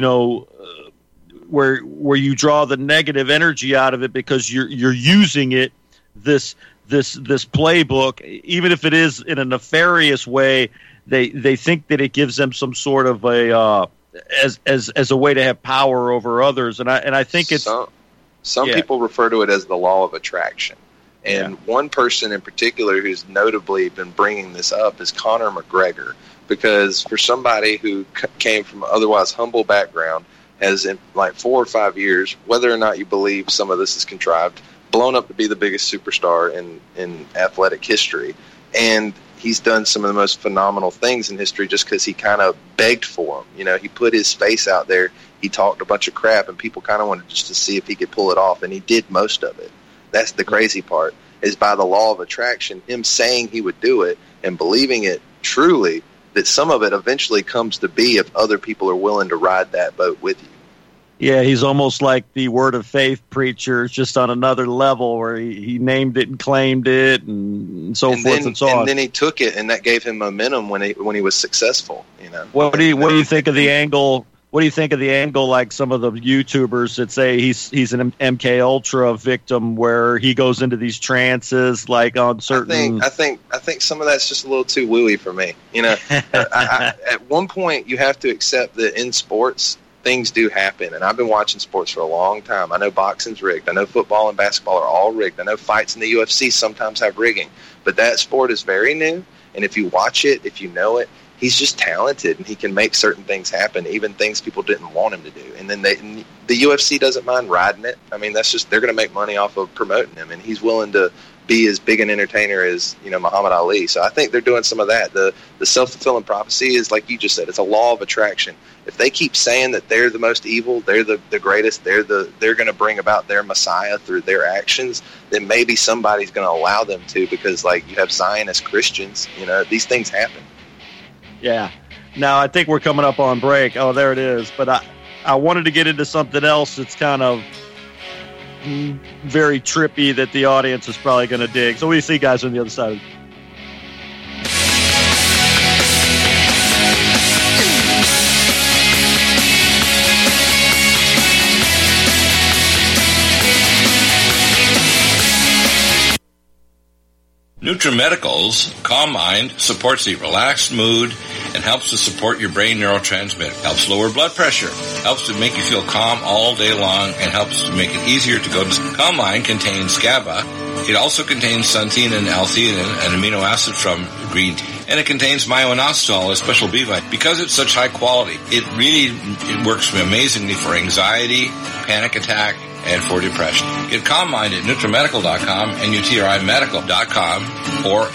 where you draw the negative energy out of it because you're using it, this playbook, even if it is in a nefarious way. They think that it gives them some sort of a as a way to have power over others, and I think it's some people refer to it as the law of attraction. And one person in particular who's notably been bringing this up is Conor McGregor, because for somebody who came from an otherwise humble background, has in like 4 or 5 years, whether or not you believe some of this is contrived, blown up to be the biggest superstar in athletic history. And he's done some of the most phenomenal things in history just because he kind of begged for them. He put his face out there, he talked a bunch of crap, and people kind of wanted just to see if he could pull it off, and he did most of it. That's the crazy part, is by the law of attraction, him saying he would do it and believing it truly, that some of it eventually comes to be if other people are willing to ride that boat with you. Yeah, he's almost like the Word of Faith preacher, just on another level where he named it and claimed it and so forth and so on. And then he took it, and that gave him momentum when he was successful. What do you think of the angle what do you think of the angle, like some of the YouTubers that say he's an MK Ultra victim, where he goes into these trances, like on certain? I think some of that's just a little too wooey for me. At one point you have to accept that in sports things do happen, and I've been watching sports for a long time. I know boxing's rigged. I know football and basketball are all rigged. I know fights in the UFC sometimes have rigging, but that sport is very new. And if you watch it, if you know it, he's just talented, and he can make certain things happen, even things people didn't want him to do. And then the UFC doesn't mind riding it. I mean, that's just, they're going to make money off of promoting him, and he's willing to be as big an entertainer as, Muhammad Ali. So I think they're doing some of that. The self-fulfilling prophecy is, like you just said, it's a law of attraction. If they keep saying that they're the most evil, they're the greatest, they're going to bring about their Messiah through their actions, then maybe somebody's going to allow them to, because, like, you have Zionist Christians, these things happen. Yeah. Now, I think we're coming up on break. Oh, there it is. But I wanted to get into something else that's kind of very trippy that the audience is probably going to dig. So we see you guys on the other side. NutriMedical's Calm Mind supports the relaxed mood and helps to support your brain neurotransmitter, helps lower blood pressure, helps to make you feel calm all day long, and helps to make it easier to go to sleep. Calm Mind contains GABA. It also contains xanthine and L-theanine, an amino acid from green tea. And it contains myo-inositol, a special B vitamin. Because it's such high quality, it works amazingly for anxiety, panic attack, and for depression. Get Calm Mind at NutriMedical.com and NutriMedical.com or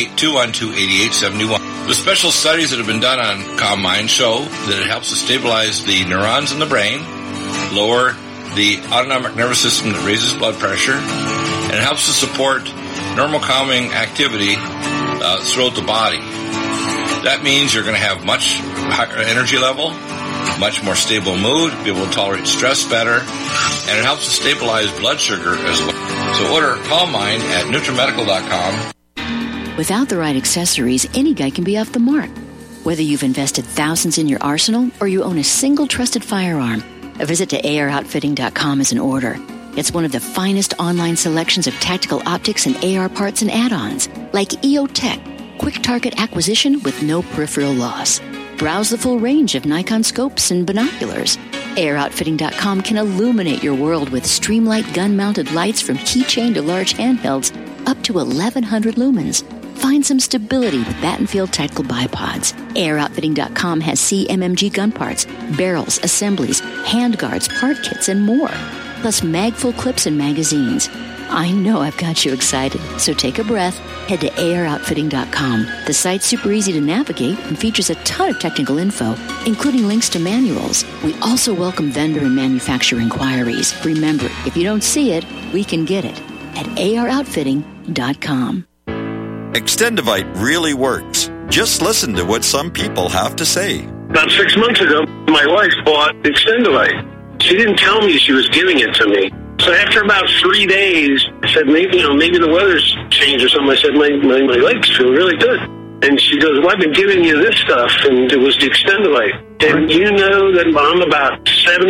888-212-8871. The special studies that have been done on Calm Mind show that it helps to stabilize the neurons in the brain, lower the autonomic nervous system that raises blood pressure, and it helps to support normal calming activity throughout the body. That means you're going to have much higher energy level, much more stable mood, be able to tolerate stress better, and it helps to stabilize blood sugar as well. So order Calm Mind at NutriMedical.com. Without the right accessories, any guy can be off the mark. Whether you've invested thousands in your arsenal or you own a single trusted firearm, a visit to AROutfitting.com is in order. It's one of the finest online selections of tactical optics and AR parts and add-ons, like EOTech, quick target acquisition with no peripheral loss. Browse the full range of Nikon scopes and binoculars. AROutfitting.com can illuminate your world with Streamlight gun-mounted lights from keychain to large handhelds up to 1,100 lumens. Find some stability with Battenfield Tactical Bipods. AROutfitting.com has CMMG gun parts, barrels, assemblies, handguards, part kits, and more. Plus mag-full clips and magazines. I know I've got you excited, so take a breath. Head to AROutfitting.com. The site's super easy to navigate and features a ton of technical info, including links to manuals. We also welcome vendor and manufacturer inquiries. Remember, if you don't see it, we can get it at AROutfitting.com. Extendivite really works. Just listen to what some people have to say. About 6 months ago, my wife bought Extendivite. She didn't tell me she was giving it to me. So after about 3 days, I said, maybe the weather's changed or something. I said, my legs feel really good. And she goes, well, I've been giving you this stuff, and it was the Extendivite. And you know that I'm about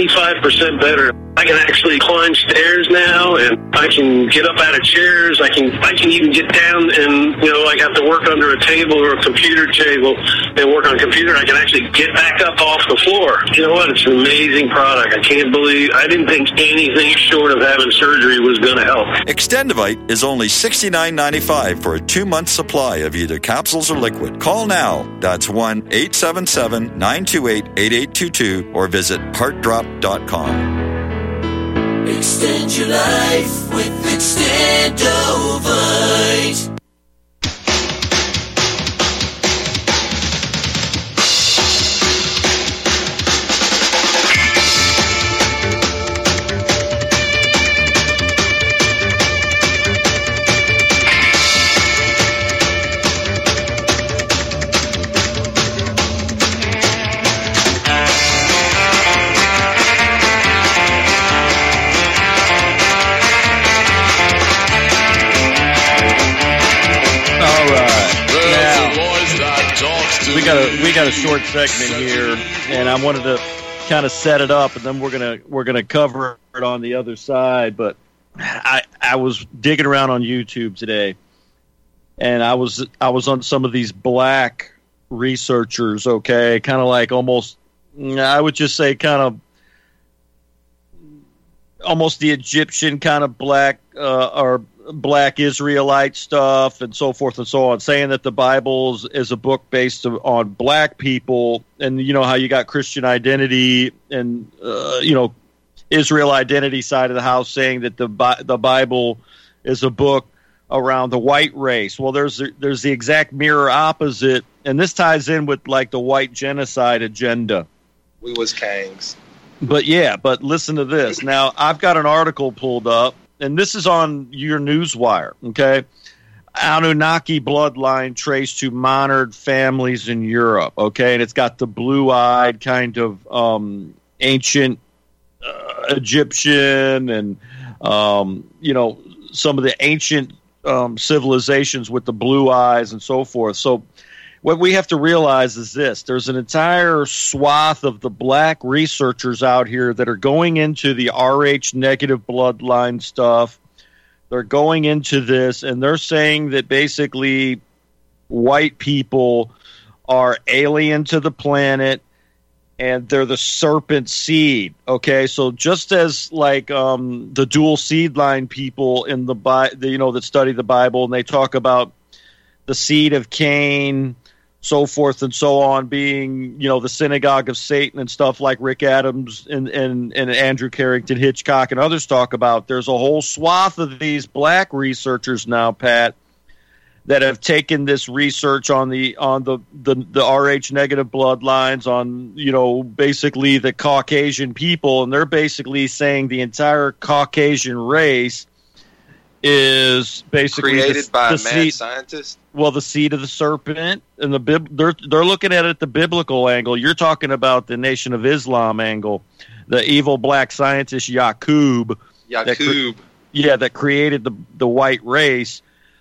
75% better. I can actually climb stairs now, and I can get up out of chairs. I can even get down and, like have to work under a table or a computer table and work on a computer. I can actually get back up off the floor. You know what? It's an amazing product. I didn't think anything short of having surgery was going to help. Extendivite is only $69.95 for a 2-month supply of either capsules or liquid. Call now. That's 1-877-928-8822 or visit heartdrop.com. Extend your life with Extendovite. We got a short segment here, and I wanted to kind of set it up, and then we're gonna cover it on the other side. But I was digging around on YouTube today, and I was on some of these black researchers. Okay, kind of like almost, I would just say kind of almost the Egyptian kind of black or black Israelite stuff and so forth and so on, saying that the Bible is a book based on black people, and you know how you got Christian Identity and Israel Identity side of the house saying that the Bible is a book around the white race. Well, there's the exact mirror opposite, and this ties in with like the white genocide agenda. We was Kangs. But listen to this. Now, I've got an article pulled up, and this is on your Newswire, okay? Anunnaki bloodline traced to monarch families in Europe, okay? And it's got the blue-eyed kind of ancient Egyptian and, some of the ancient civilizations with the blue eyes and so forth. So what we have to realize is this. There's an entire swath of the black researchers out here that are going into the Rh negative bloodline stuff. They're going into this, and they're saying that basically white people are alien to the planet, and they're the serpent seed. Okay, so just as like the dual seed line people in that study the Bible, and they talk about the seed of Cain, so forth and so on, being the synagogue of Satan and stuff like Rick Adams and Andrew Carrington Hitchcock and others talk about. There's a whole swath of these black researchers now, Pat, that have taken this research on the Rh negative bloodlines, on basically the Caucasian people, and they're basically saying the entire Caucasian race is basically created by a mad seed, scientist. Well, the seed of the serpent, and they're looking at it the biblical angle. You're talking about the Nation of Islam angle, the evil black scientist Yaqub. That created the white race.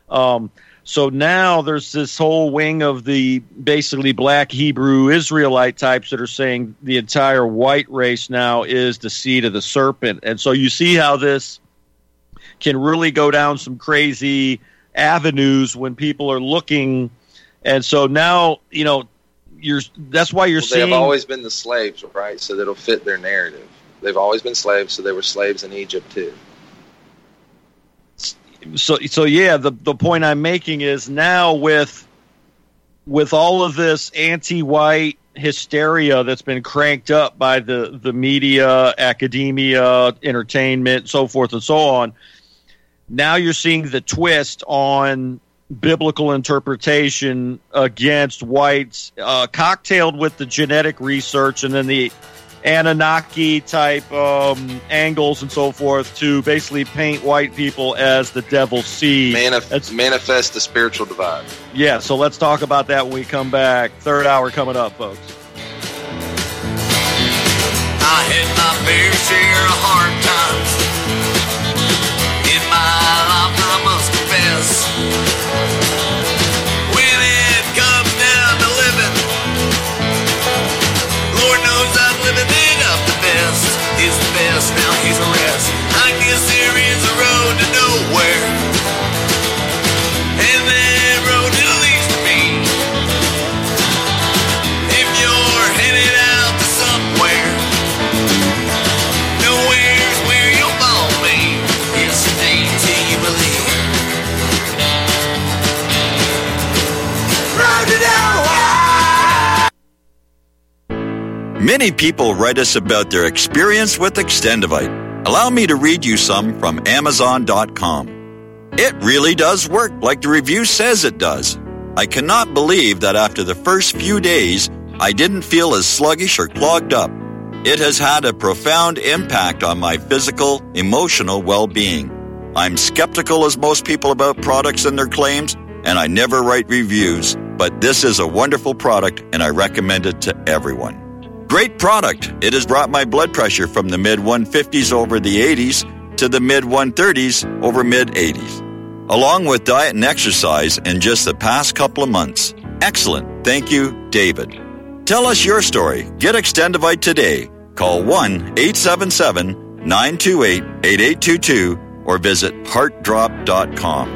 So now there's this whole wing of the basically black Hebrew Israelite types that are saying the entire white race now is the seed of the serpent. And so you see how this can really go down some crazy avenues when people are looking. And so now, that's why you're seeing. They've always been the slaves, right? So that'll fit their narrative. They've always been slaves, so they were slaves in Egypt too. So yeah, the point I'm making is now with all of this anti-white hysteria that's been cranked up by the media, academia, entertainment, so forth and so on, now you're seeing the twist on biblical interpretation against whites, cocktailed with the genetic research and then the Anunnaki type angles and so forth to basically paint white people as the devil's seed. Manifest the spiritual divide. Yeah, so let's talk about that when we come back. Third hour coming up, folks. I had my fair share of hard times in my life, I must confess. When it comes down to living, Lord knows I'm living it up the best. Is the best, now here's the rest. I guess there is a road to nowhere, and that road it leads to me. If you're headed out to somewhere, nowhere's where you'll follow me. Yesterday till you believe. Round it out. Many people write us about their experience with Extendivite. Allow me to read you some from Amazon.com. It really does work like the review says it does. I cannot believe that after the first few days, I didn't feel as sluggish or clogged up. It has had a profound impact on my physical, emotional well-being. I'm skeptical as most people about products and their claims, and I never write reviews, but this is a wonderful product and I recommend it to everyone. Great product. It has brought my blood pressure from the mid-150s over the 80s to the mid-130s over mid-80s, along with diet and exercise in just the past couple of months. Excellent. Thank you, David. Tell us your story. Get Extendivite today. Call 1-877-928-8822 or visit heartdrop.com.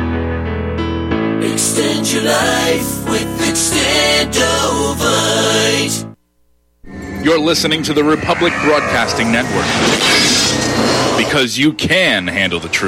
Extend your life with Extendovite. You're listening to the Republic Broadcasting Network. Because you can handle the truth.